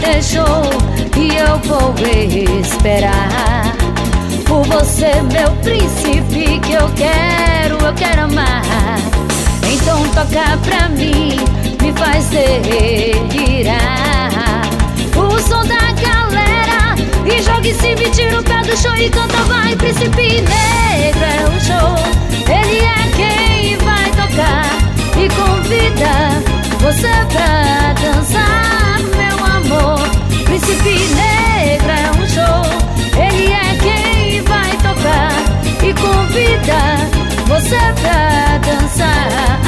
deixou e eu vou esperar por você, meu príncipe, que eu quero amar. Então toca pra mim, me faz delirar o som da galera e joga em cima e tira o pé do chão e canta, vai. Príncipe Negro é o show, ele é quem vai tocar e convida você pra dançar, meu amor. Príncipe Negro é um show, ele é quem vai tocar e convida você pra dançar.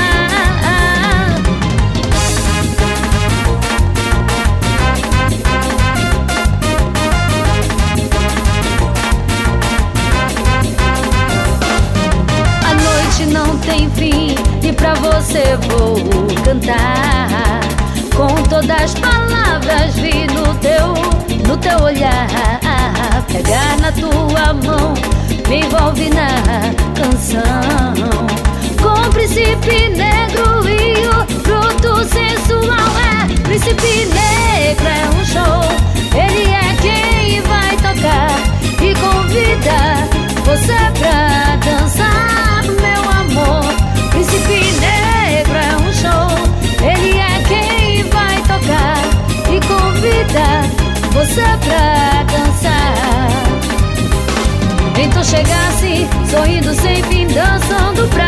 A noite não tem fim e pra você vou cantar com todas as palavras vi no teu olhar. Pegar na tua mão, me envolve na canção. Com o príncipe negro e o fruto sensual. É, príncipe negro é um show, ele é quem vai tocar e convida você pra dançar, meu amor. Príncipe negro é um show, ele é quem vai tocar e convida você pra dançar. Então chegasse, sorrindo sem fim, dançando pra